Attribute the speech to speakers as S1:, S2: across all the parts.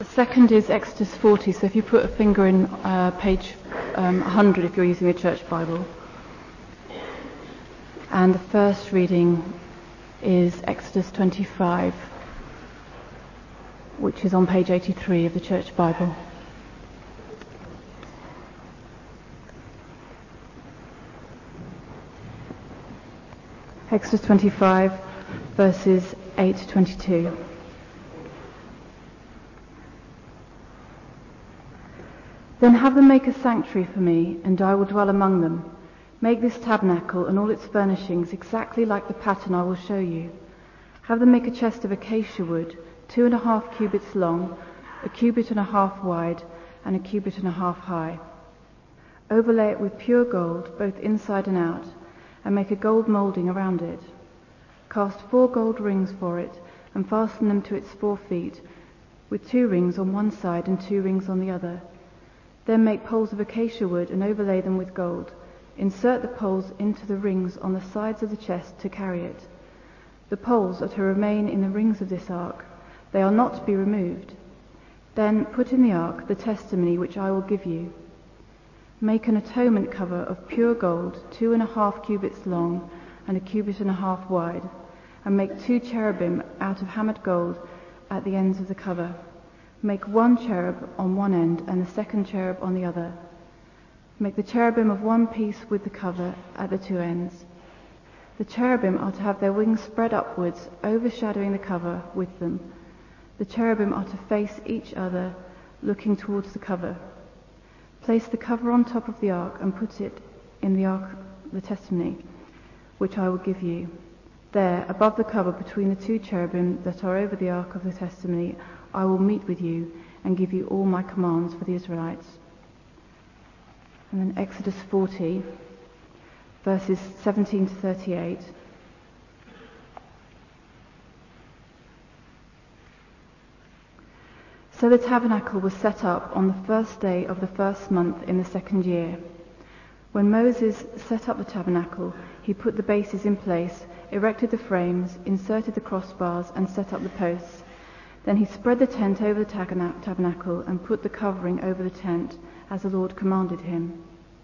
S1: The second is Exodus 40, so if you put a finger in page 100 if you're using a church Bible. And the first reading is Exodus 25, which is on page 83 of the church Bible. Exodus 25, verses 8 to 22. Then have them make a sanctuary for me, and I will dwell among them. Make this tabernacle and all its furnishings exactly like the pattern I will show you. Have them make a chest of acacia wood, 2.5 cubits long, 1.5 cubits wide, and 1.5 cubits high. Overlay it with pure gold, both inside and out, and make a gold moulding around it. Cast 4 gold rings for it, and fasten them to its 4 feet, with 2 rings on one side and 2 rings on the other. Then make poles of acacia wood and overlay them with gold. Insert the poles into the rings on the sides of the chest to carry it. The poles are to remain in the rings of this ark. They are not to be removed. Then put in the ark the testimony which I will give you. Make an atonement cover of pure gold, 2.5 cubits long and 1.5 cubits wide, and make 2 cherubim out of hammered gold at the ends of the cover. Make 1 cherub on one end and the second cherub on the other. Make the cherubim of one piece with the cover at the 2 ends. The cherubim are to have their wings spread upwards, overshadowing the cover with them. The cherubim are to face each other, looking towards the cover. Place the cover on top of the ark and put it in the ark, the testimony, which I will give you. There, above the cover between the 2 cherubim that are over the ark of the testimony, I will meet with you and give you all my commands for the Israelites. And then Exodus 40, verses 17 to 38. So the tabernacle was set up on the first day of the first month in the 2nd year. When Moses set up the tabernacle, he put the bases in place, erected the frames, inserted the crossbars, and set up the posts. Then he spread the tent over the tabernacle and put the covering over the tent, as the Lord commanded him.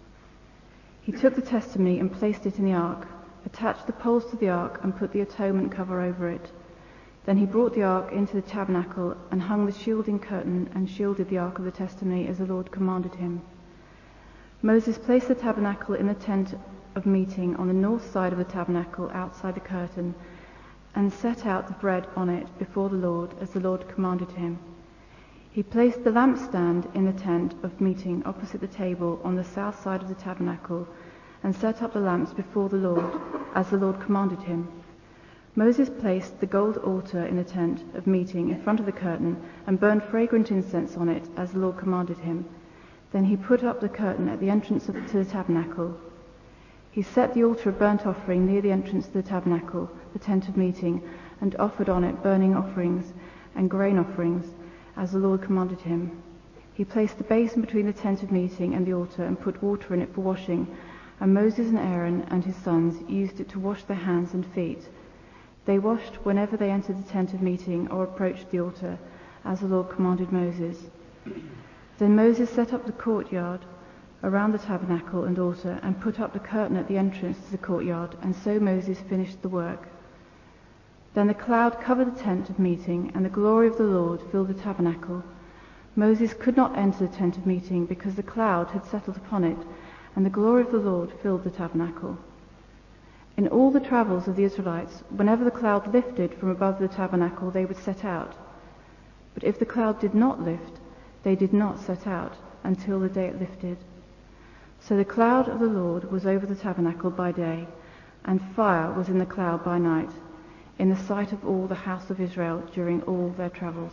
S1: He took the testimony and placed it in the ark, attached the poles to the ark, and put the atonement cover over it. Then he brought the ark into the tabernacle and hung the shielding curtain and shielded the ark of the testimony as the Lord commanded him. Moses placed the tabernacle in the tent of meeting on the north side of the tabernacle outside the curtain, and set out the bread on it before the Lord as the Lord commanded him. He placed the lampstand in the tent of meeting opposite the table on the south side of the tabernacle, and set up the lamps before the Lord as the Lord commanded him. Moses placed the gold altar in the tent of meeting in front of the curtain and burned fragrant incense on it as the Lord commanded him. Then he put up the curtain at the entrance to the tabernacle. He set the altar of burnt offering near the entrance to the tabernacle, the tent of meeting, and offered on it burning offerings and grain offerings, as the Lord commanded him. He placed the basin between the tent of meeting and the altar and put water in it for washing, and Moses and Aaron and his sons used it to wash their hands and feet. They washed whenever they entered the tent of meeting or approached the altar, as the Lord commanded Moses. Then Moses set up the courtyard around the tabernacle and altar, and put up the curtain at the entrance to the courtyard, and so Moses finished the work. Then the cloud covered the tent of meeting, and the glory of the Lord filled the tabernacle. Moses could not enter the tent of meeting because the cloud had settled upon it, and the glory of the Lord filled the tabernacle. In all the travels of the Israelites, whenever the cloud lifted from above the tabernacle, they would set out. But if the cloud did not lift, they did not set out until the day it lifted. So the cloud of the Lord was over the tabernacle by day, and fire was in the cloud by night, in the sight of all the house of Israel during all their travels.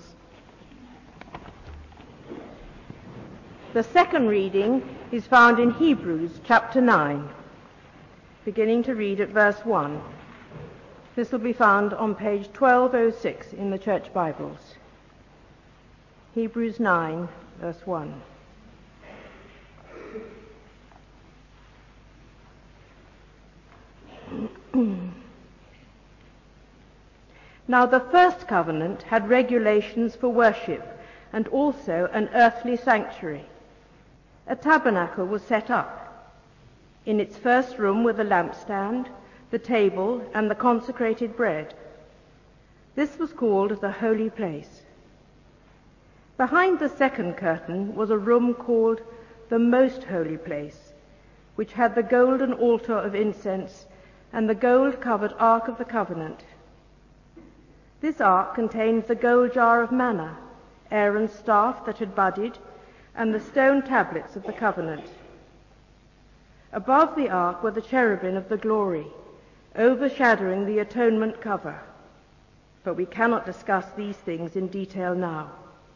S2: The second reading is found in Hebrews chapter 9, beginning to read at verse 1. This will be found on page 1206 in the Church Bibles. Hebrews 9, verse 1. Now the first covenant had regulations for worship and also an earthly sanctuary. A tabernacle was set up. In its first room were the lampstand, the table, and the consecrated bread. This was called the holy place. Behind the second curtain was a room called the most holy place, which had the golden altar of incense and the gold-covered Ark of the Covenant. This ark contained the gold jar of manna, Aaron's staff that had budded, and the stone tablets of the covenant. Above the ark were the cherubim of the glory, overshadowing the atonement cover. But we cannot discuss these things in detail now.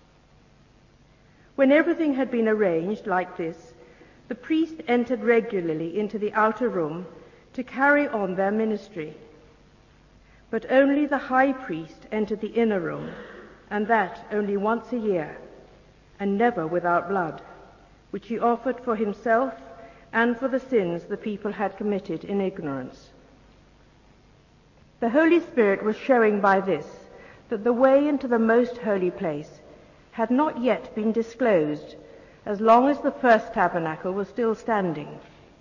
S2: When everything had been arranged like this, the priest entered regularly into the outer room to carry on their ministry. But only the high priest entered the inner room, and that only once a year, and never without blood, which he offered for himself and for the sins the people had committed in ignorance. The Holy Spirit was showing by this that the way into the most holy place had not yet been disclosed as long as the first tabernacle was still standing.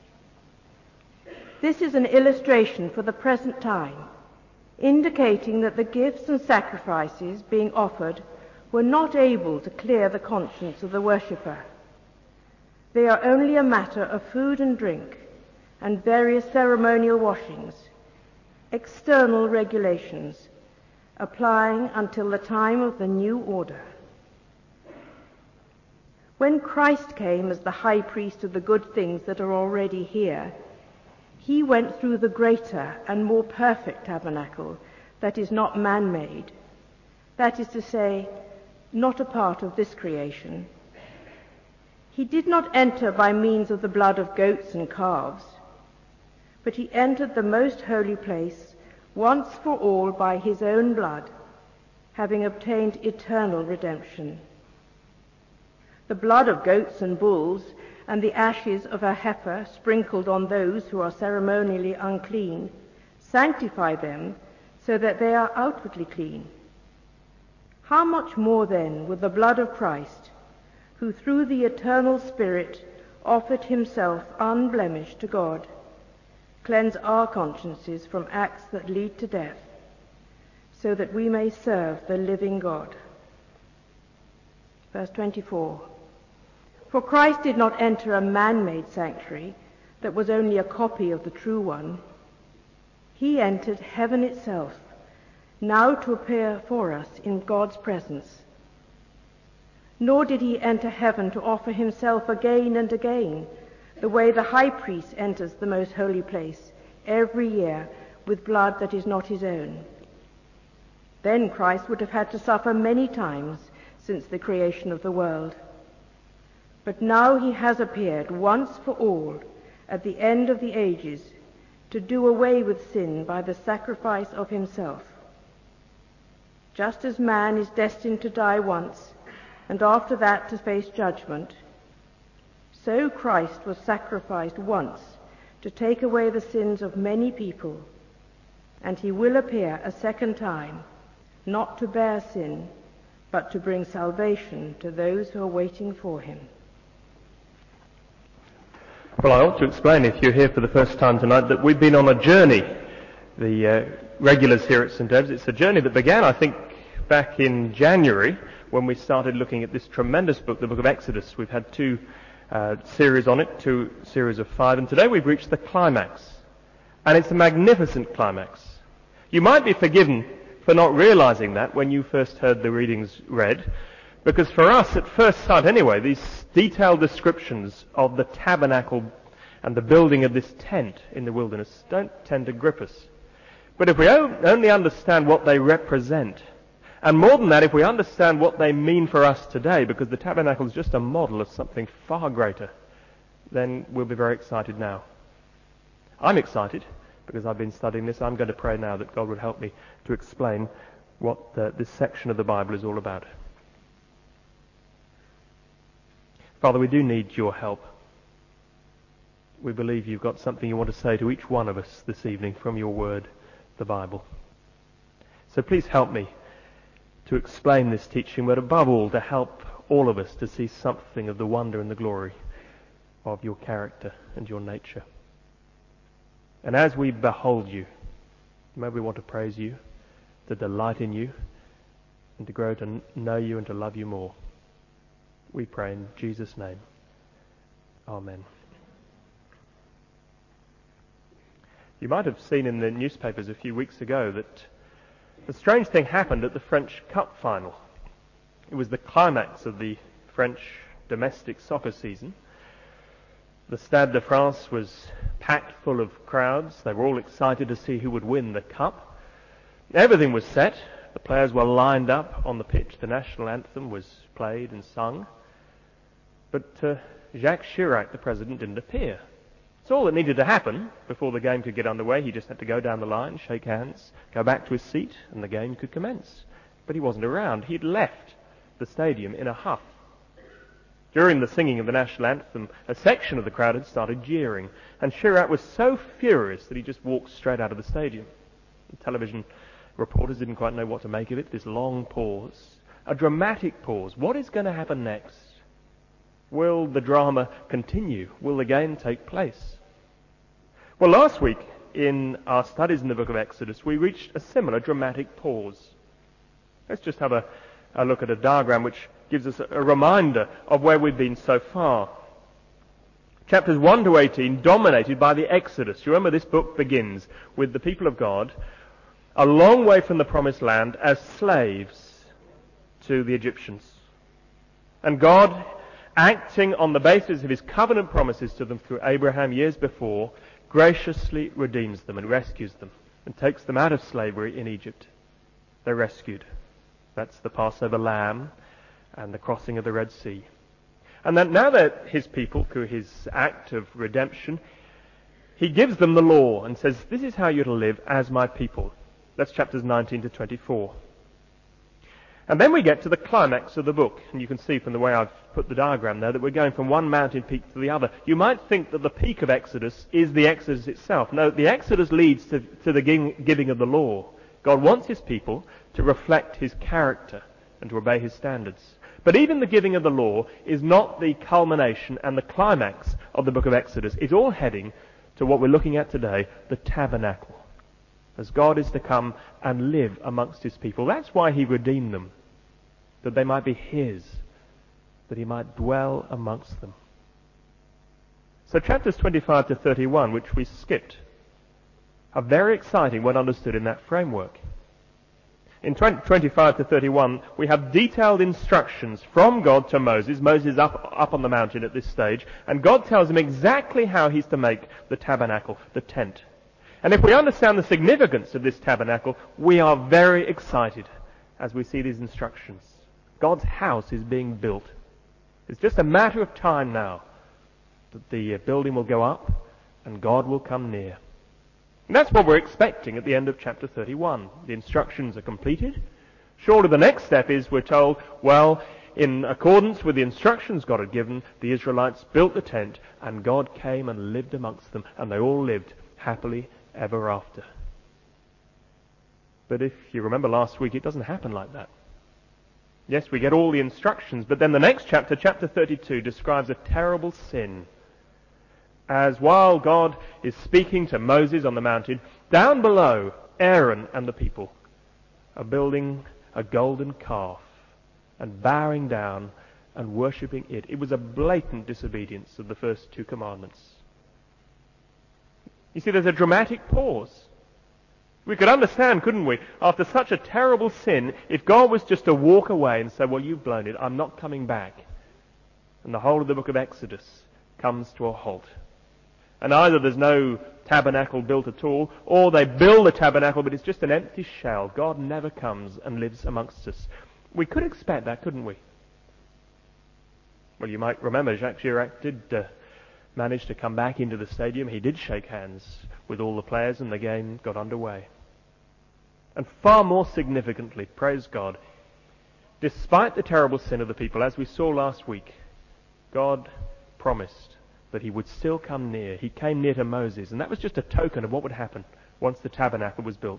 S2: This is an illustration for the present time, indicating that the gifts and sacrifices being offered were not able to clear the conscience of the worshipper. They are only a matter of food and drink and various ceremonial washings, external regulations, applying until the time of the new order. When Christ came as the high priest of the good things that are already here, he went through the greater and more perfect tabernacle that is not man-made, that is to say, not a part of this creation. He did not enter by means of the blood of goats and calves, but he entered the most holy place once for all by his own blood, having obtained eternal redemption. The blood of goats and bulls and the ashes of a heifer sprinkled on those who are ceremonially unclean sanctify them so that they are outwardly clean. How much more then will the blood of Christ, who through the eternal Spirit offered himself unblemished to God, cleanse our consciences from acts that lead to death, so that we may serve the living God. Verse 24. For Christ did not enter a man-made sanctuary that was only a copy of the true one. He entered heaven itself, now to appear for us in God's presence. Nor did he enter heaven to offer himself again and again, the way the high priest enters the most holy place every year with blood that is not his own. Then Christ would have had to suffer many times since the creation of the world. But now he has appeared once for all at the end of the ages to do away with sin by the sacrifice of himself. Just as man is destined to die once and after that to face judgment, so Christ was sacrificed once to take away the sins of many people, and he will appear a second time, not to bear sin, but to bring salvation to those who are waiting for him.
S3: Well, I ought to explain, if you're here for the first time tonight, that we've been on a journey, the regulars here at St. Ed's. It's a journey that began, I think, back in January, when we started looking at this tremendous book, the book of Exodus. We've had two series on it, 2 series of 5, and today we've reached the climax. And it's a magnificent climax. You might be forgiven for not realizing that when you first heard the readings read, because for us, at first sight anyway, these detailed descriptions of the tabernacle and the building of this tent in the wilderness don't tend to grip us. But if we only understand what they represent, and more than that, if we understand what they mean for us today, because the tabernacle is just a model of something far greater, then we'll be very excited now. I'm excited because I've been studying this. I'm going to pray now that God would help me to explain what this section of the Bible is all about. Father, we do need your help. We believe you've got something you want to say to each one of us this evening from your word, the Bible. So please help me to explain this teaching, but above all to help all of us to see something of the wonder and the glory of your character and your nature. And as we behold you, may we want to praise you, to delight in you, and to grow to know you and to love you more. We pray in Jesus' name. Amen. You might have seen in the newspapers a few weeks ago that a strange thing happened at the French Cup final. It was the climax of the French domestic soccer season. The Stade de France was packed full of crowds. They were all excited to see who would win the cup. Everything was set. The players were lined up on the pitch. The national anthem was played and sung. But Jacques Chirac, the president, didn't appear. It's all that needed to happen before the game could get underway. He just had to go down the line, shake hands, go back to his seat, and the game could commence. But he wasn't around. He'd left the stadium in a huff. During the singing of the national anthem, a section of the crowd had started jeering, and Chirac was so furious that he just walked straight out of the stadium. The television reporters didn't quite know what to make of it. This long pause, a dramatic pause. What is going to happen next? Will the drama continue? Will the game take place? Well, last week in our studies in the book of Exodus, we reached a similar dramatic pause. Let's just have a look at a diagram which gives us a reminder of where we've been so far. Chapters 1 to 18 dominated by the Exodus. You remember this book begins with the people of God a long way from the promised land as slaves to the Egyptians. And God, acting on the basis of his covenant promises to them through Abraham years before, graciously redeems them and rescues them and takes them out of slavery in Egypt. They're rescued. That's the Passover lamb and the crossing of the Red Sea. And then now that his people, through his act of redemption, he gives them the law and says, this is how you're to live as my people. That's chapters 19 to 24. And then we get to the climax of the book. And you can see from the way I've put the diagram there that we're going from one mountain peak to the other. You might think that the peak of Exodus is the Exodus itself. No, the Exodus leads to the giving of the law. God wants his people to reflect his character and to obey his standards. But even the giving of the law is not the culmination and the climax of the book of Exodus. It's all heading to what we're looking at today, the tabernacle. As God is to come and live amongst his people. That's why he redeemed them. That they might be his, that he might dwell amongst them. So chapters 25 to 31, which we skipped, are very exciting when understood in that framework. In 25 to 31, we have detailed instructions from God to Moses. Moses is up on the mountain at this stage, and God tells him exactly how he's to make the tabernacle, the tent. And if we understand the significance of this tabernacle, we are very excited as we see these instructions. God's house is being built. It's just a matter of time now that the building will go up and God will come near. And that's what we're expecting at the end of chapter 31. The instructions are completed. Surely the next step is, we're told, well, in accordance with the instructions God had given, the Israelites built the tent and God came and lived amongst them, and they all lived happily ever after. But if you remember last week, it doesn't happen like that. Yes, we get all the instructions, but then the next chapter, chapter 32, describes a terrible sin. As while God is speaking to Moses on the mountain, down below, Aaron and the people are building a golden calf and bowing down and worshipping it. It was a blatant disobedience of the first two commandments. You see, there's a dramatic pause. We could understand, couldn't we, after such a terrible sin, if God was just to walk away and say, well, you've blown it, I'm not coming back. And the whole of the book of Exodus comes to a halt. And either there's no tabernacle built at all, or they build a tabernacle, but it's just an empty shell. God never comes and lives amongst us. We could expect that, couldn't we? Well, you might remember Jacques Chirac did manage to come back into the stadium. He did shake hands with all the players and the game got underway. And far more significantly, praise God, despite the terrible sin of the people, as we saw last week, God promised that he would still come near. He came near to Moses, and that was just a token of what would happen once the tabernacle was built.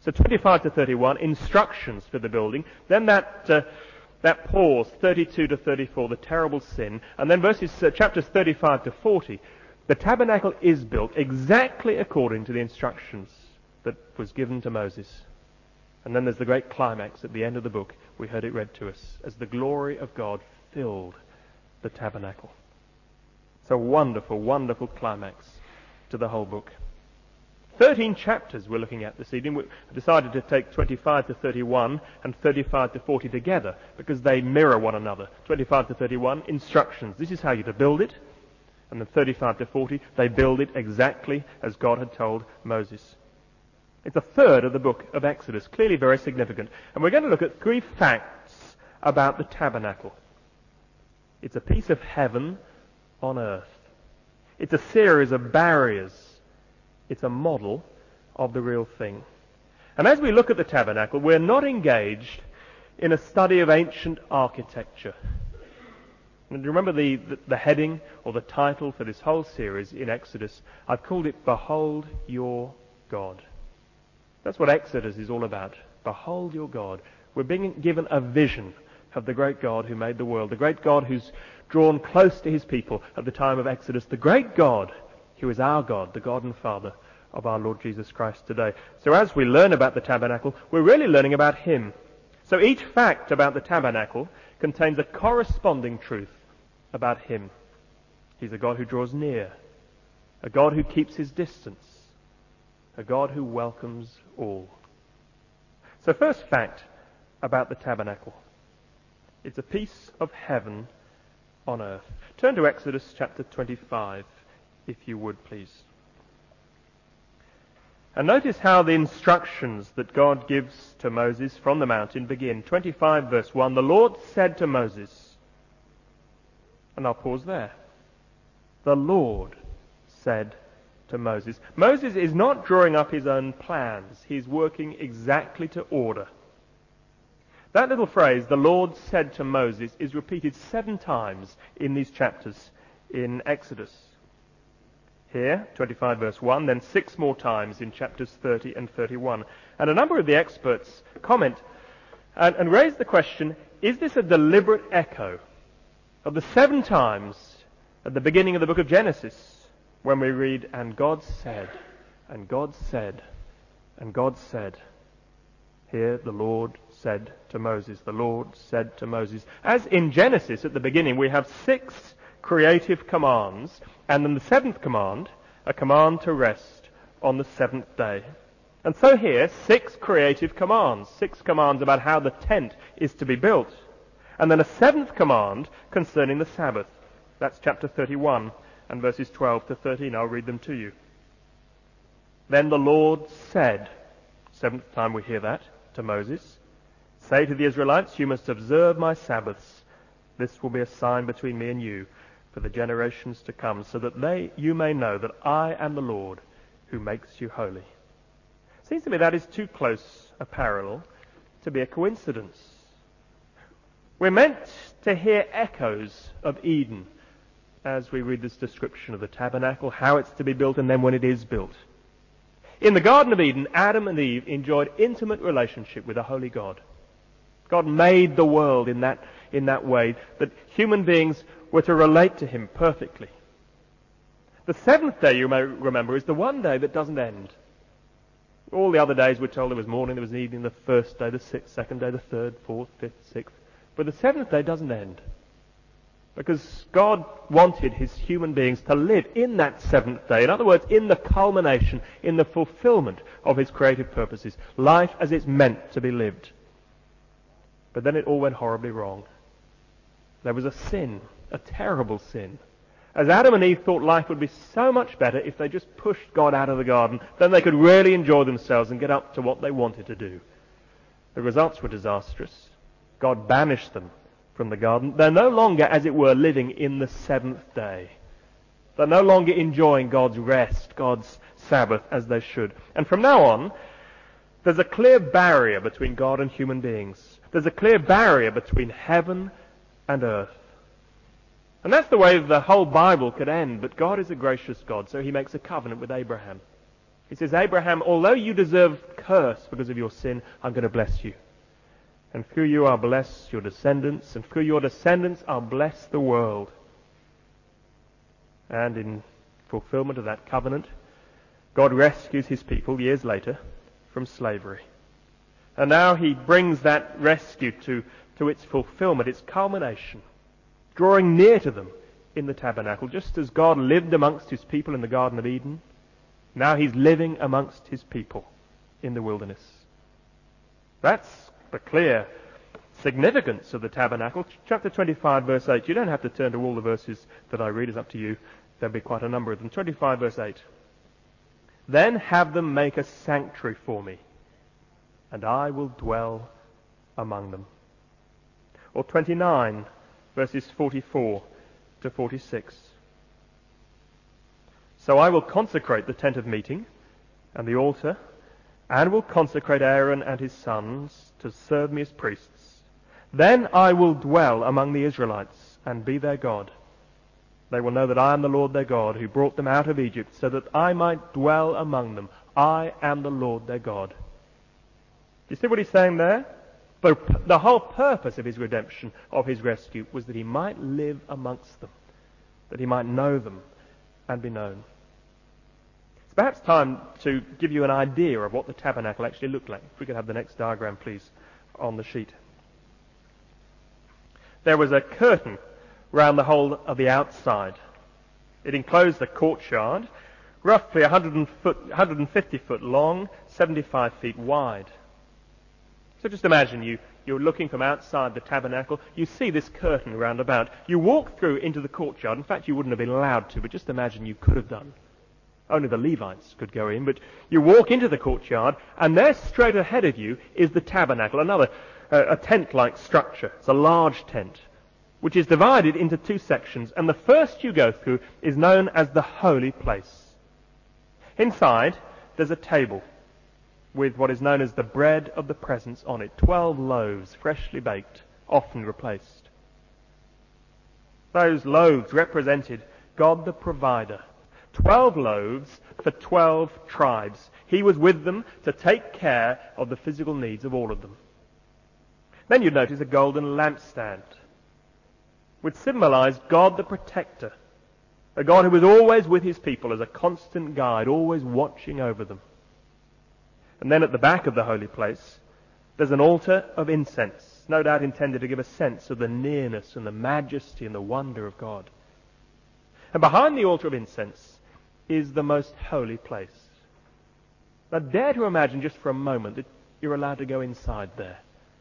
S3: So 25 to 31, instructions for the building. Then that pause, 32 to 34, the terrible sin. And then chapters 35 to 40, the tabernacle is built exactly according to the instructions that was given to Moses. And then there's the great climax at the end of the book. We heard it read to us as the glory of God filled the tabernacle. It's a wonderful, wonderful climax to the whole book. 13 chapters we're looking at this evening. We decided to take 25 to 31 and 35 to 40 together because they mirror one another. 25 to 31, instructions. This is how you're to build it. And then 35 to 40, they build it exactly as God had told Moses. It's a third of the book of Exodus, clearly very significant. And we're going to look at 3 facts about the tabernacle. It's a piece of heaven on earth. It's a series of barriers. It's a model of the real thing. And as we look at the tabernacle, we're not engaged in a study of ancient architecture. And do you remember the heading or the title for this whole series in Exodus? I've called it Behold Your God. That's what Exodus is all about. Behold your God. We're being given a vision of the great God who made the world, the great God who's drawn close to his people at the time of Exodus, the great God who is our God, the God and Father of our Lord Jesus Christ today. So as we learn about the tabernacle, we're really learning about him. So each fact about the tabernacle contains a corresponding truth about him. He's a God who draws near, a God who keeps his distance, a God who welcomes all. So first fact about the tabernacle. It's a piece of heaven on earth. Turn to Exodus chapter 25, if you would, please. And notice how the instructions that God gives to Moses from the mountain begin. 25 verse 1, the Lord said to Moses, and I'll pause there. The Lord said to Moses. Moses is not drawing up his own plans. He's working exactly to order. That little phrase, the Lord said to Moses, is repeated 7 times in these chapters in Exodus. Here, 25 verse 1, then 6 more times in chapters 30 and 31. And a number of the experts comment and raise the question, is this a deliberate echo of the 7 times at the beginning of the book of Genesis when we read, and God said, and God said, and God said. Here the Lord said to Moses, the Lord said to Moses. As in Genesis at the beginning we have 6 creative commands, and then the 7th command, a command to rest on the 7th day. And so here, 6 creative commands, 6 commands about how the tent is to be built. And then a 7th command concerning the Sabbath. That's chapter 31 and verses 12 to 13. I'll read them to you. Then the Lord said, 7th time we hear that, to Moses, say to the Israelites, you must observe my Sabbaths. This will be a sign between me and you for the generations to come, so that you may know that I am the Lord who makes you holy. Seems to me that is too close a parallel to be a coincidence. We're meant to hear echoes of Eden as we read this description of the tabernacle, how it's to be built, and then when it is built. In the Garden of Eden, Adam and Eve enjoyed intimate relationship with a holy God. God made the world in that way, that human beings were to relate to him perfectly. The 7th day, you may remember, is the one day that doesn't end. All the other days we're told there was morning, there was evening, the first day, the 2nd day, the 3rd, 4th, 5th, 6th. But the 7th day doesn't end. Because God wanted his human beings to live in that 7th day. In other words, in the culmination, in the fulfillment of his creative purposes. Life as it's meant to be lived. But then it all went horribly wrong. There was a sin, a terrible sin. As Adam and Eve thought life would be so much better if they just pushed God out of the garden, then they could really enjoy themselves and get up to what they wanted to do. The results were disastrous. God banished them from the garden. They're no longer, as it were, living in the 7th day. They're no longer enjoying God's rest, God's Sabbath, as they should. And from now on, there's a clear barrier between God and human beings. There's a clear barrier between heaven and earth. And that's the way the whole Bible could end. But God is a gracious God, so he makes a covenant with Abraham. He says, Abraham, although you deserve curse because of your sin, I'm going to bless you. And through you I'll bless your descendants, and through your descendants I'll bless the world. And in fulfillment of that covenant, God rescues his people years later from slavery. And now he brings that rescue to its fulfillment, its culmination, drawing near to them in the tabernacle. Just as God lived amongst his people in the Garden of Eden, now he's living amongst his people in the wilderness. That's the clear significance of the tabernacle. Chapter 25, verse 8. You don't have to turn to all the verses that I read. It's up to you. There'll be quite a number of them. 25, verse 8. Then have them make a sanctuary for me, and I will dwell among them. Or 29, verses 44 to 46. So I will consecrate the tent of meeting and the altar, and will consecrate Aaron and his sons to serve me as priests. Then I will dwell among the Israelites and be their God. They will know that I am the Lord their God, who brought them out of Egypt, so that I might dwell among them. I am the Lord their God. You see what he's saying there? The whole purpose of his redemption, of his rescue, was that he might live amongst them, that he might know them and be known. It's perhaps time to give you an idea of what the tabernacle actually looked like. If we could have the next diagram, please, on the sheet. There was a curtain round the whole of the outside. It enclosed the courtyard, roughly 150 foot long, 75 feet wide. So just imagine you're looking from outside the tabernacle. You see this curtain round about. You walk through into the courtyard. In fact, you wouldn't have been allowed to, but just imagine you could have done. Only the Levites could go in, but you walk into the courtyard, and there straight ahead of you is the tabernacle, a tent-like structure. It's a large tent, which is divided into two sections, and the first you go through is known as the holy place. Inside, there's a table with what is known as the bread of the presence on it. 12 loaves, freshly baked, often replaced. Those loaves represented God the provider. 12 loaves for 12 tribes. He was with them to take care of the physical needs of all of them. Then you'd notice a golden lampstand, which symbolized God the protector, a God who was always with his people as a constant guide, always watching over them. And then at the back of the holy place, there's an altar of incense, no doubt intended to give a sense of the nearness and the majesty and the wonder of God. And behind the altar of incense is the most holy place. Now dare to imagine just for a moment that you're allowed to go inside there.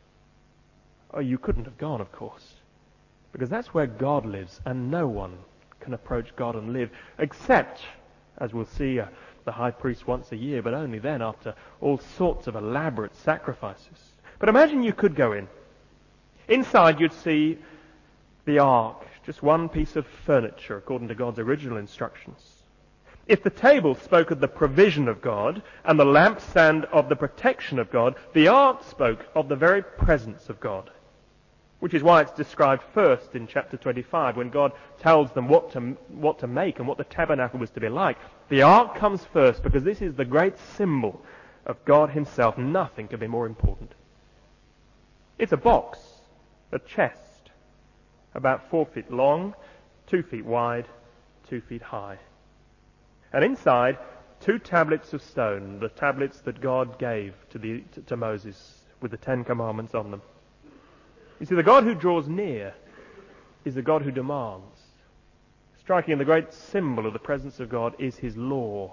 S3: Oh, you couldn't have gone, of course, because that's where God lives, and no one can approach God and live, except, as we'll see, the high priest once a year, but only then after all sorts of elaborate sacrifices. But imagine you could go in. Inside you'd see the ark, just one piece of furniture according to God's original instructions. If the table spoke of the provision of God and the lampstand of the protection of God, the ark spoke of the very presence of God, which is why it's described first in chapter 25 when God tells them what to make and what the tabernacle was to be like. The ark comes first because this is the great symbol of God himself. Nothing can be more important. It's a box, a chest, about 4 feet long, 2 feet wide, 2 feet high. And inside, 2 tablets of stone, the tablets that God gave to Moses with the 10 Commandments on them. You see, the God who draws near is the God who demands. Striking the great symbol of the presence of God is his law.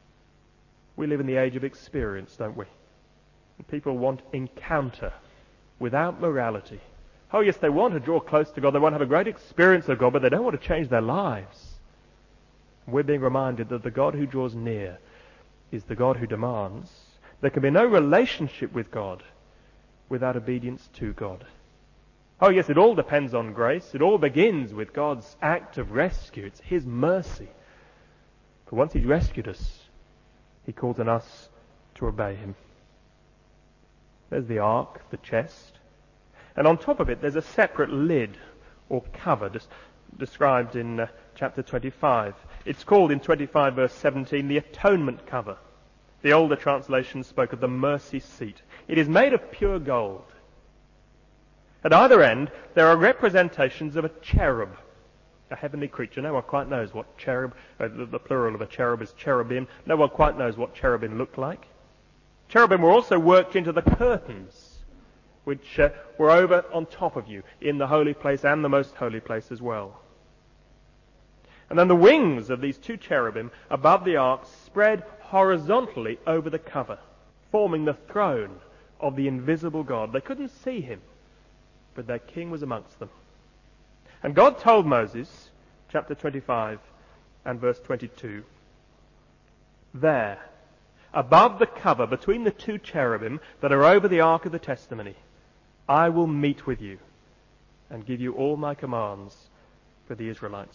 S3: We live in the age of experience, don't we? And people want encounter without morality. Oh yes, they want to draw close to God, they want to have a great experience of God, but they don't want to change their lives. We're being reminded that the God who draws near is the God who demands. There can be no relationship with God without obedience to God. Oh yes, it all depends on grace. It all begins with God's act of rescue. It's his mercy. But once he's rescued us, he calls on us to obey him. There's the ark, the chest. And on top of it, there's a separate lid or cover described in chapter 25. It's called in 25 verse 17 the atonement cover. The older translations spoke of the mercy seat. It is made of pure gold. At either end, there are representations of a cherub, a heavenly creature. No one quite knows what cherub, the plural of a cherub is cherubim. No one quite knows what cherubim looked like. Cherubim were also worked into the curtains, which were over on top of you in the holy place and the most holy place as well. And then the wings of these two cherubim above the ark spread horizontally over the cover, forming the throne of the invisible God. They couldn't see him, but their king was amongst them. And God told Moses, chapter 25 and verse 22, there, above the cover between the two cherubim that are over the ark of the testimony, I will meet with you and give you all my commands for the Israelites.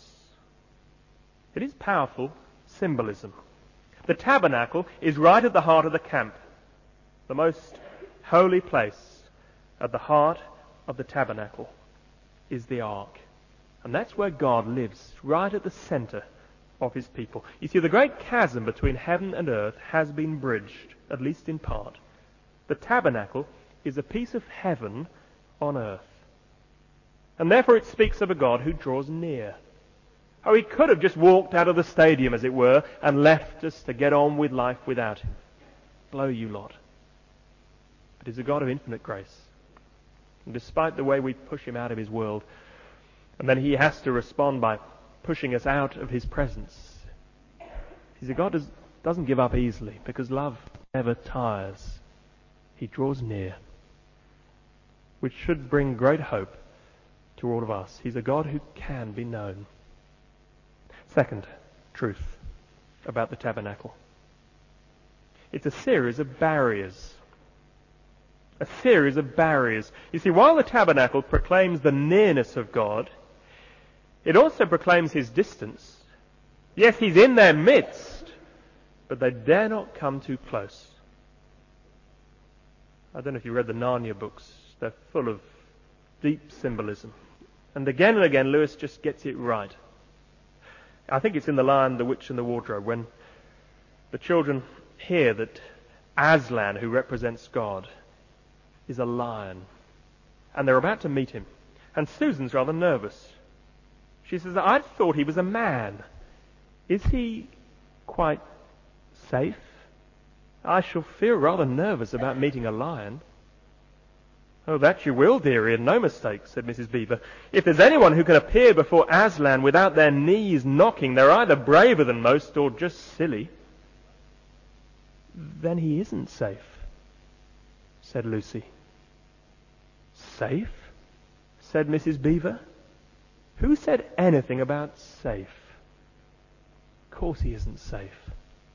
S3: It is powerful symbolism. The tabernacle is right at the heart of the camp, the most holy place. At the heart of the tabernacle is the ark. And that's where God lives, right at the center of his people. You see, the great chasm between heaven and earth has been bridged, at least in part. The tabernacle is a piece of heaven on earth. And therefore it speaks of a God who draws near. Oh, he could have just walked out of the stadium, as it were, and left us to get on with life without him. Blow you lot. But he's a God of infinite grace. And despite the way we push him out of his world, and then he has to respond by pushing us out of his presence, he's a God who doesn't give up easily, because love never tires. He draws near, which should bring great hope to all of us. He's a God who can be known. Second truth about the tabernacle. It's a series of barriers. A series of barriers. You see, while the tabernacle proclaims the nearness of God, it also proclaims his distance. Yes, he's in their midst, but they dare not come too close. I don't know if you read the Narnia books. They're full of deep symbolism. And again, Lewis just gets it right. I think it's in The Lion, the Witch and the Wardrobe, when the children hear that Aslan, who represents God, is a lion. And they're about to meet him. And Susan's rather nervous. She says, I thought he was a man. Is he quite safe? I shall feel rather nervous about meeting a lion. Oh, that you will, dearie, and no mistake, said Mrs. Beaver. If there's anyone who can appear before Aslan without their knees knocking, they're either braver than most or just silly. Then he isn't safe, said Lucy. Safe? Said Mrs. Beaver. Who said anything about safe? Of course he isn't safe.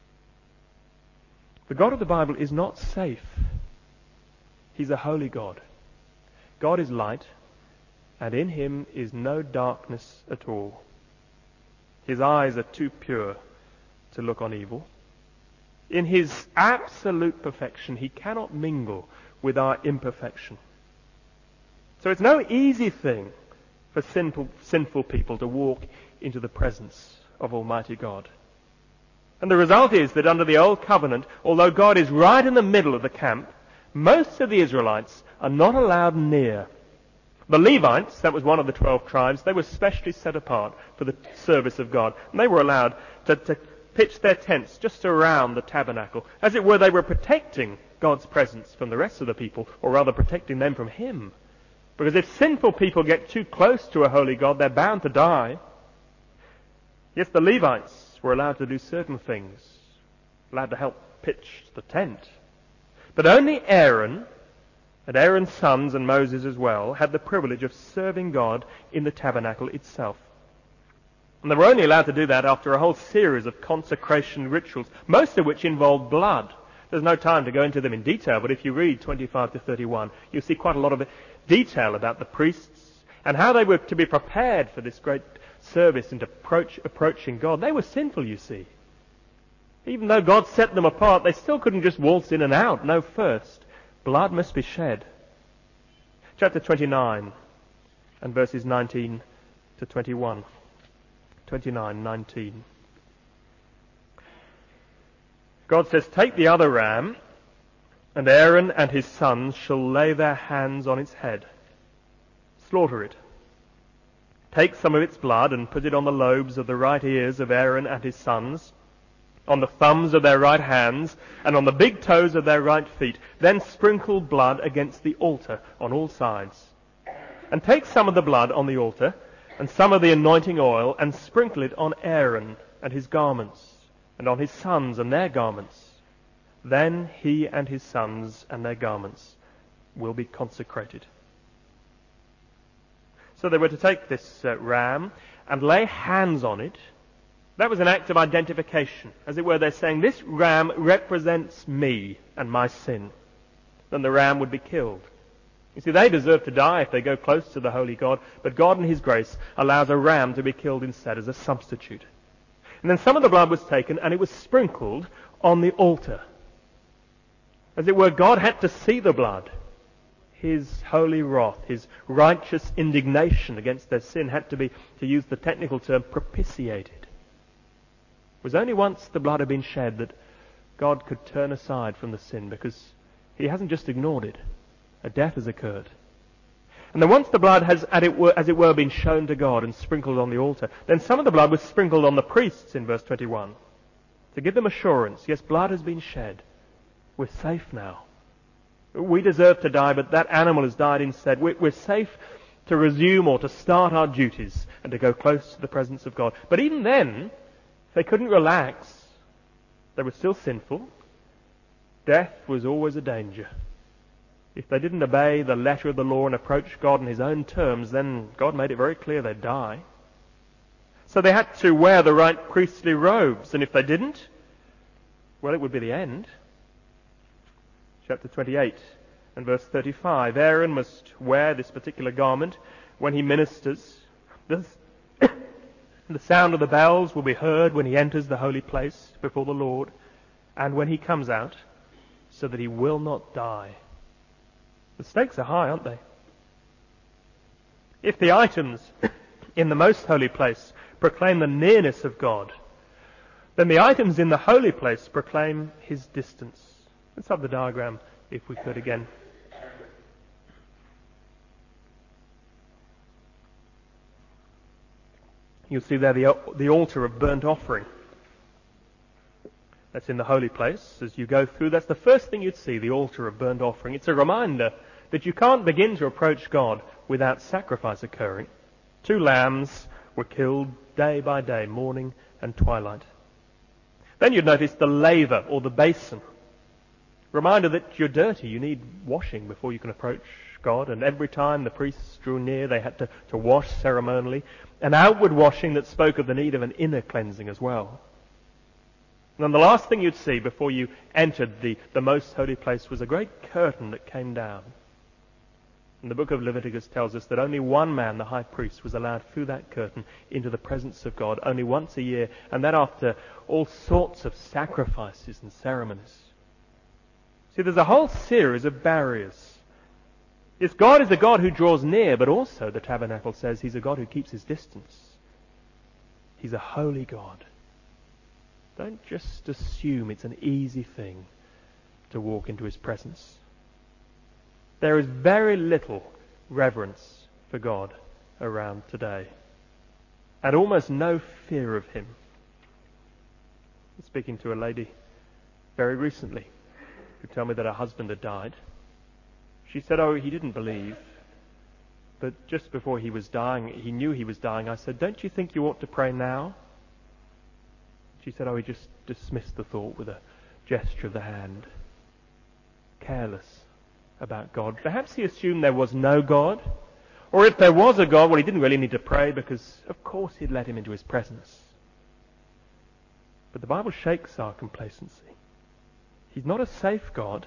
S3: The God of the Bible is not safe. He's a holy God. God is light, and in him is no darkness at all. His eyes are too pure to look on evil. In his absolute perfection, he cannot mingle with our imperfection. So it's no easy thing for sinful people to walk into the presence of Almighty God. And the result is that under the Old Covenant, although God is right in the middle of the camp, most of the Israelites are not allowed near. The Levites, that was one of the 12 tribes, they were specially set apart for the service of God. And they were allowed to pitch their tents just around the tabernacle. As it were, they were protecting God's presence from the rest of the people, or rather protecting them from him. Because if sinful people get too close to a holy God, they're bound to die. Yes, the Levites were allowed to do certain things, allowed to help pitch the tent. But only Aaron, and Aaron's sons and Moses as well, had the privilege of serving God in the tabernacle itself. And they were only allowed to do that after a whole series of consecration rituals, most of which involved blood. There's no time to go into them in detail, but if you read 25 to 31, you'll see quite a lot of detail about the priests and how they were to be prepared for this great service and approaching God. They were sinful, you see. Even though God set them apart, they still couldn't just waltz in and out. No, first, blood must be shed. Chapter 29 and verses 19 to 21. 29:19. God says, take the other ram, and Aaron and his sons shall lay their hands on its head. Slaughter it. Take some of its blood and put it on the lobes of the right ears of Aaron and his sons, on the thumbs of their right hands, and on the big toes of their right feet. Then sprinkle blood against the altar on all sides. And take some of the blood on the altar, and some of the anointing oil, and sprinkle it on Aaron and his garments, and on his sons and their garments. Then he and his sons and their garments will be consecrated. So they were to take this ram and lay hands on it. That was an act of identification. As it were, they're saying, this ram represents me and my sin. Then the ram would be killed. You see, they deserve to die if they go close to the holy God, but God in his grace allows a ram to be killed instead as a substitute. And then some of the blood was taken and it was sprinkled on the altar. As it were, God had to see the blood. His holy wrath, his righteous indignation against their sin had to be, to use the technical term, propitiated. It was only once the blood had been shed that God could turn aside from the sin, because he hasn't just ignored it. A death has occurred. And then once the blood has, as it were, been shown to God and sprinkled on the altar, then some of the blood was sprinkled on the priests in verse 21 to give them assurance. Yes, blood has been shed. We're safe now. We deserve to die, but that animal has died instead. We're safe to resume or to start our duties and to go close to the presence of God. But even then, they couldn't relax. They were still sinful. Death was always a danger. If they didn't obey the letter of the law and approach God in his own terms, then God made it very clear they'd die. So they had to wear the right priestly robes, and if they didn't, well, it would be the end. Chapter 28 and verse 35. Aaron must wear this particular garment when he ministers. The sound of the bells will be heard when he enters the holy place before the Lord, and when he comes out, so that he will not die. The stakes are high, aren't they? If the items in the most holy place proclaim the nearness of God, then the items in the holy place proclaim his distance. Let's have the diagram, if we could, again. You'll see there the altar of burnt offering. That's in the holy place. As you go through, that's the first thing you'd see, the altar of burnt offering. It's a reminder that you can't begin to approach God without sacrifice occurring. 2 lambs were killed day by day, morning and twilight. Then you'd notice the laver, or the basin. Reminder that you're dirty, you need washing before you can approach God, and every time the priests drew near they had to wash ceremonially. An outward washing that spoke of the need of an inner cleansing as well. And then the last thing you'd see before you entered the most holy place was a great curtain that came down. And the book of Leviticus tells us that only one man, the high priest, was allowed through that curtain into the presence of God only once a year, and that after all sorts of sacrifices and ceremonies. See, there's a whole series of barriers. Yes, God is a God who draws near, but also, the tabernacle says, he's a God who keeps his distance. He's a holy God. Don't just assume it's an easy thing to walk into his presence. There is very little reverence for God around today, and almost no fear of him. I was speaking to a lady very recently who told me that her husband had died. She said, oh, he didn't believe, but just before he was dying, he knew he was dying. I said, don't you think you ought to pray now? She said, oh, he just dismissed the thought with a gesture of the hand. Careless about God. Perhaps he assumed there was no God, or if there was a God, well, he didn't really need to pray because, of course, he'd let him into his presence. But the Bible shakes our complacency. He's not a safe God.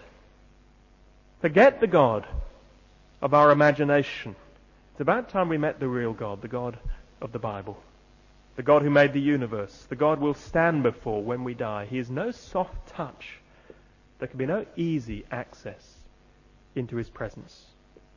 S3: Forget the God of our imagination. It's about time we met the real God, the God of the Bible. The God who made the universe. The God we'll stand before when we die. He is no soft touch. There can be no easy access into his presence.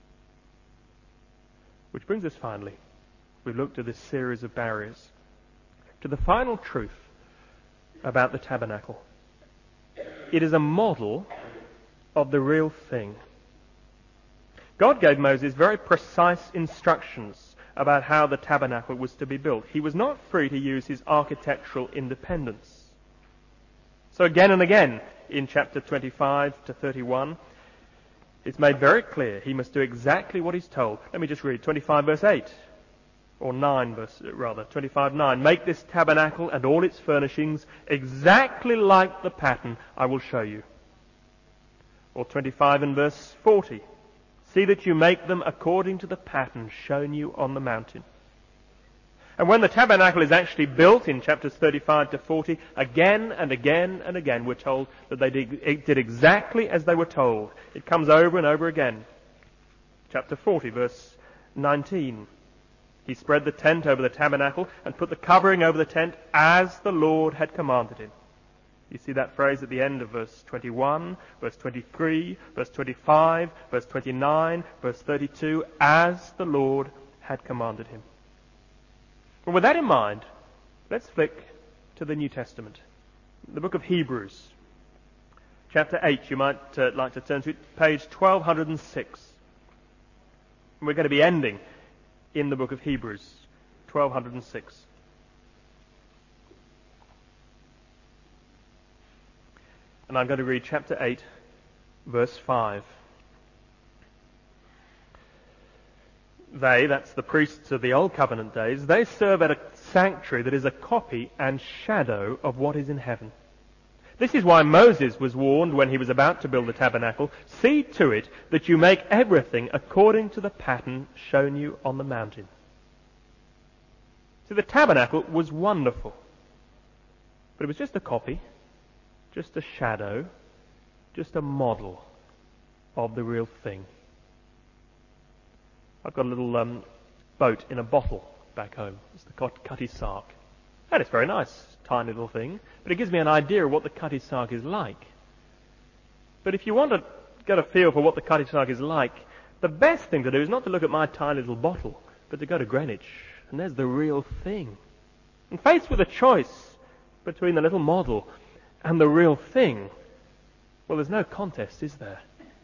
S3: Which brings us finally, we've looked at this series of barriers, to the final truth about the tabernacle. it is a model of the real thing. God gave Moses very precise instructions about how the tabernacle was to be built. He was not free to use his architectural independence. So again and again, in chapter 25 to 31, it's made very clear he must do exactly what he's told. Let me just read 25 verse 8, or 9 verse, rather, 25:9. Make this tabernacle and all its furnishings exactly like the pattern I will show you. Or 25 and verse 40. See that you make them according to the pattern shown you on the mountain. And when the tabernacle is actually built in chapters 35 to 40, again and again and again we're told that they did exactly as they were told. It comes over and over again. Chapter 40, verse 19. He spread the tent over the tabernacle and put the covering over the tent as the Lord had commanded him. You see that phrase at the end of verse 21, verse 23, verse 25, verse 29, verse 32, as the Lord had commanded him. Well, with that in mind, let's flick to the New Testament. The book of Hebrews, chapter 8, you might like to turn to it, page 1206. We're going to be ending in the book of Hebrews, 1206. And I'm going to read chapter 8, verse 5. They, that's the priests of the Old Covenant days, they serve at a sanctuary that is a copy and shadow of what is in heaven. This is why Moses was warned when he was about to build the tabernacle, see to it that you make everything according to the pattern shown you on the mountain. See, the tabernacle was wonderful, but it was just a copy, just a shadow, just a model of the real thing. I've got a little boat in a bottle back home. It's the cutty sark. And it's very nice, tiny little thing, but it gives me an idea of what the cutty sark is like. But if you want to get a feel for what the cutty sark is like, the best thing to do is not to look at my tiny little bottle, but to go to Greenwich. And there's the real thing. And faced with a choice between the little model and the real thing, well, there's no contest, is there?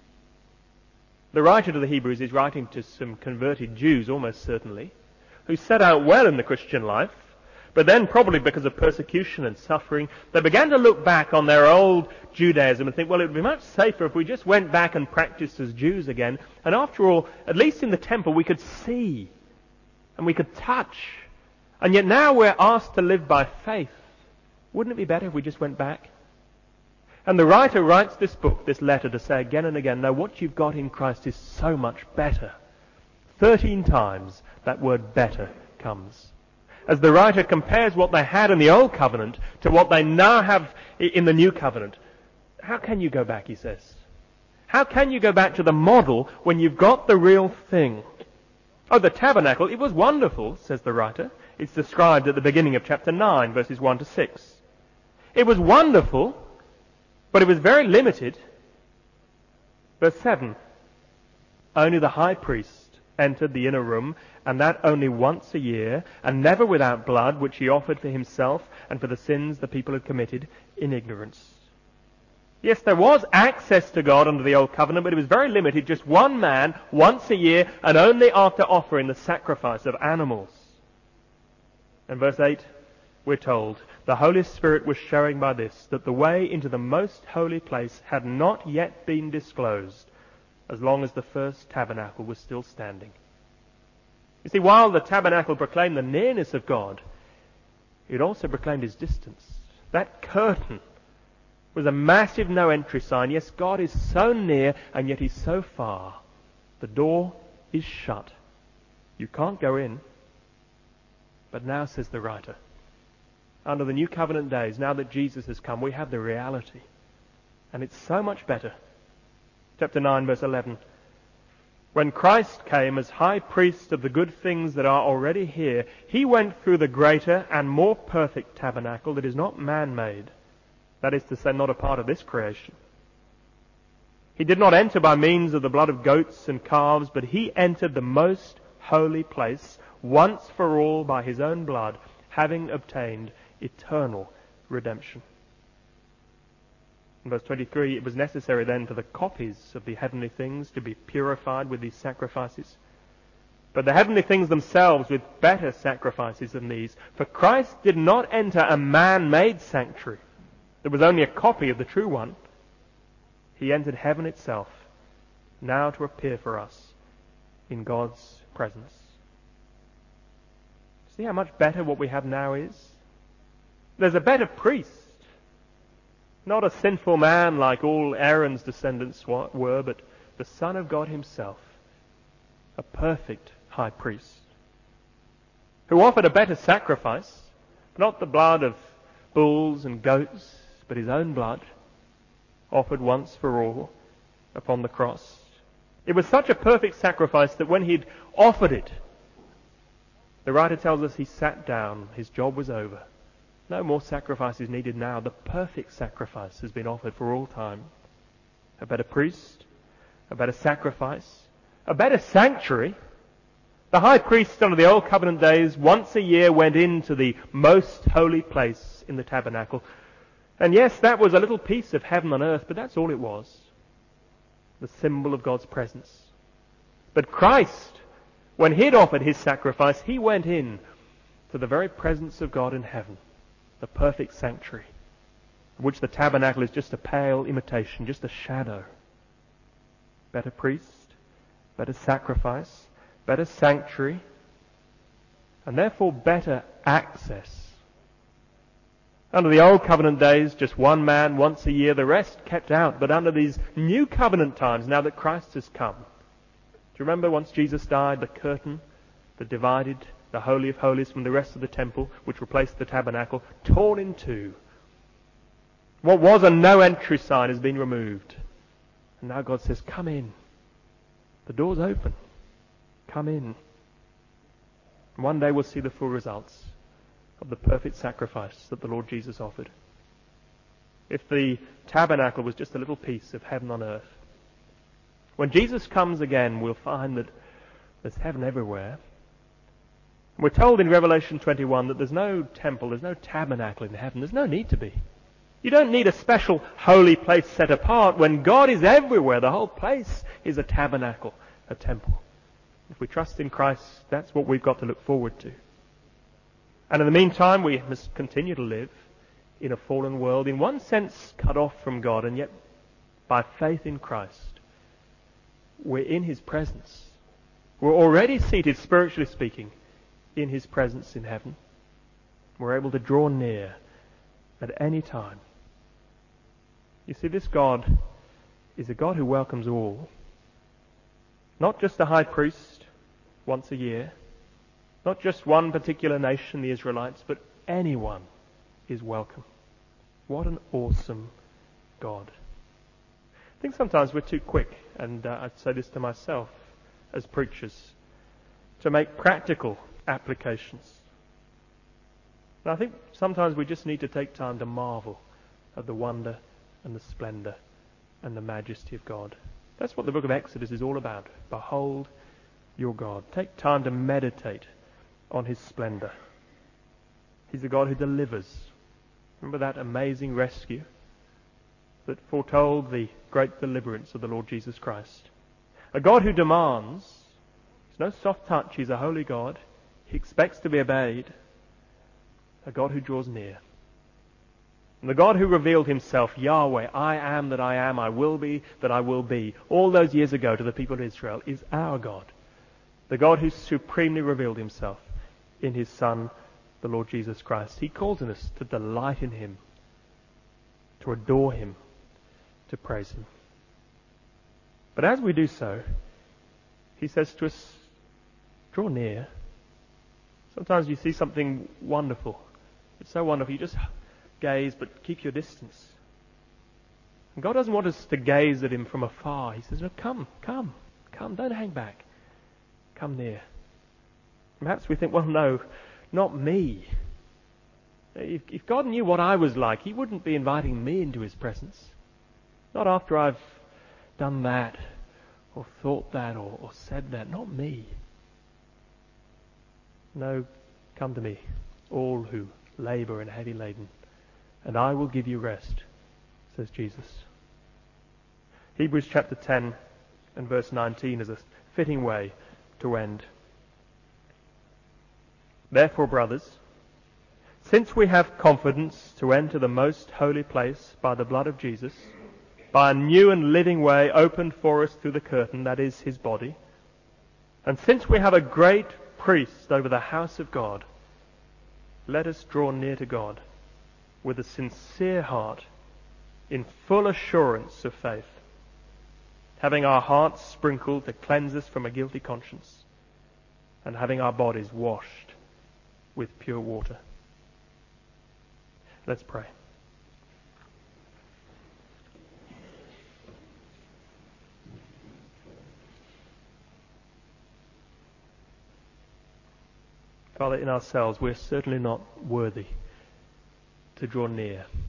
S3: The writer to the Hebrews is writing to some converted Jews, almost certainly, who set out well in the Christian life, but then probably because of persecution and suffering, they began to look back on their old Judaism and think, well, it would be much safer if we just went back and practiced as Jews again. And after all, at least in the temple we could see and we could touch. And yet now we're asked to live by faith. Wouldn't it be better if we just went back? And the writer writes this book, this letter, to say again and again, no, what you've got in Christ is so much better. 13 times that word better comes. As the writer compares what they had in the Old Covenant to what they now have in the New Covenant. How can you go back, he says? How can you go back to the model when you've got the real thing? Oh, the tabernacle, it was wonderful, says the writer. It's described at the beginning of chapter 9, verses 1 to 6. It was wonderful, but it was very limited. Verse 7. Only the high priest entered the inner room, and that only once a year, and never without blood, which he offered for himself and for the sins the people had committed in ignorance. Yes, there was access to God under the Old Covenant, but it was very limited, just one man, once a year, and only after offering the sacrifice of animals. And verse 8, we're told, the Holy Spirit was showing by this that the way into the most holy place had not yet been disclosed, as long as the first tabernacle was still standing. You see, while the tabernacle proclaimed the nearness of God, it also proclaimed his distance. That curtain was a massive no-entry sign. Yes, God is so near, and yet he's so far. The door is shut. You can't go in. But now, says the writer, under the New Covenant days, now that Jesus has come, we have the reality. And it's so much better. Chapter 9, verse 11. When Christ came as high priest of the good things that are already here, he went through the greater and more perfect tabernacle that is not man-made. That is to say, not a part of this creation. He did not enter by means of the blood of goats and calves, but he entered the most holy place once for all by his own blood, having obtained eternal redemption. In verse 23, it was necessary then for the copies of the heavenly things to be purified with these sacrifices, but the heavenly things themselves with better sacrifices than these. For Christ did not enter a man-made sanctuary. There was only a copy of the true one. He entered heaven itself, now to appear for us in God's presence. See how much better what we have now is? There's a better priest. Not a sinful man like all Aaron's descendants were, but the Son of God himself, a perfect high priest, who offered a better sacrifice, not the blood of bulls and goats, but his own blood, offered once for all upon the cross. It was such a perfect sacrifice that when he'd offered it, the writer tells us he sat down, his job was over. No more sacrifice is needed now. The perfect sacrifice has been offered for all time. A better priest, a better sacrifice, a better sanctuary. The high priest under the Old Covenant days once a year went into the most holy place in the tabernacle. And yes, that was a little piece of heaven on earth, but that's all it was. The symbol of God's presence. But Christ, when he'd offered his sacrifice, he went in to the very presence of God in heaven, the perfect sanctuary, of which the tabernacle is just a pale imitation, just a shadow. Better priest, better sacrifice, better sanctuary, and therefore better access. Under the Old Covenant days, just one man once a year, the rest kept out. But under these New Covenant times, now that Christ has come, do you remember once Jesus died, the curtain that divided the Holy of Holies from the rest of the temple, which replaced the tabernacle, torn in two? What was a no entry sign has been removed. And now God says, come in. The door's open. Come in. And one day we'll see the full results of the perfect sacrifice that the Lord Jesus offered. If the tabernacle was just a little piece of heaven on earth, when Jesus comes again, we'll find that there's heaven everywhere. We're told in Revelation 21 that there's no temple, there's no tabernacle in heaven. There's no need to be. You don't need a special holy place set apart. When God is everywhere, the whole place is a tabernacle, a temple. If we trust in Christ, that's what we've got to look forward to. And in the meantime, we must continue to live in a fallen world, in one sense cut off from God, and yet by faith in Christ, we're in his presence. We're already seated, spiritually speaking, in his presence in heaven. We're able to draw near at any time. You see, this God is a God who welcomes all. Not just a high priest once a year, not just one particular nation, the Israelites, but anyone is welcome. What an awesome God. I think sometimes we're too quick, and I'd say this to myself as preachers, to make practical applications. And I think sometimes we just need to take time to marvel at the wonder and the splendor and the majesty of God. That's what the book of Exodus is all about. Behold your God. Take time to meditate on his splendor. He's a God who delivers. Remember that amazing rescue that foretold the great deliverance of the Lord Jesus Christ. A God who demands. He's no soft touch. He's a holy God. He expects to be obeyed. A God who draws near. And the God who revealed himself, Yahweh, I am that I am, I will be that I will be, all those years ago to the people of Israel, is our God. The God who supremely revealed himself in his Son, the Lord Jesus Christ. He calls on us to delight in him, to adore him, to praise him. But as we do so, he says to us, draw near. Sometimes you see something wonderful. It's so wonderful, you just gaze, but keep your distance. And God doesn't want us to gaze at him from afar. He says, no, come, don't hang back. Come near. Perhaps we think, well, no, not me. If God knew what I was like, he wouldn't be inviting me into his presence. Not after I've done that, or thought that, or said that. Not me. No, come to me, all who labour and heavy laden, and I will give you rest, says Jesus. Hebrews chapter 10 and verse 19 is a fitting way to end. Therefore, brothers, since we have confidence to enter the most holy place by the blood of Jesus, by a new and living way opened for us through the curtain, that is his body, and since we have a great priest over the house of God, let us draw near to God with a sincere heart, in full assurance of faith, having our hearts sprinkled to cleanse us from a guilty conscience, and having our bodies washed with pure water. Let's pray. Father, in ourselves we're certainly not worthy to draw near.